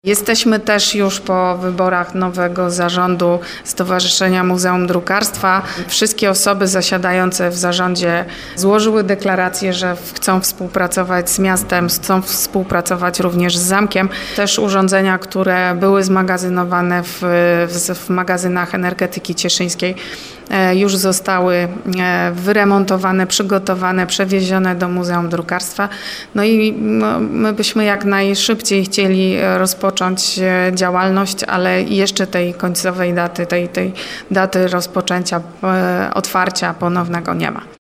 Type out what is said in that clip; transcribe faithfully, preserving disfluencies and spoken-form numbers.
Jesteśmy też już po wyborach nowego zarządu Stowarzyszenia Muzeum Drukarstwa. Wszystkie osoby zasiadające w zarządzie złożyły deklarację, że chcą współpracować z miastem, chcą współpracować również z zamkiem. Też urządzenia, które były zmagazynowane w, w, w magazynach energetyki cieszyńskiej, już zostały wyremontowane, przygotowane, przewiezione do Muzeum Drukarstwa. No i my byśmy jak najszybciej chcieli rozpocząć działalność, ale jeszcze tej końcowej daty, tej, tej daty rozpoczęcia, otwarcia ponownego nie ma.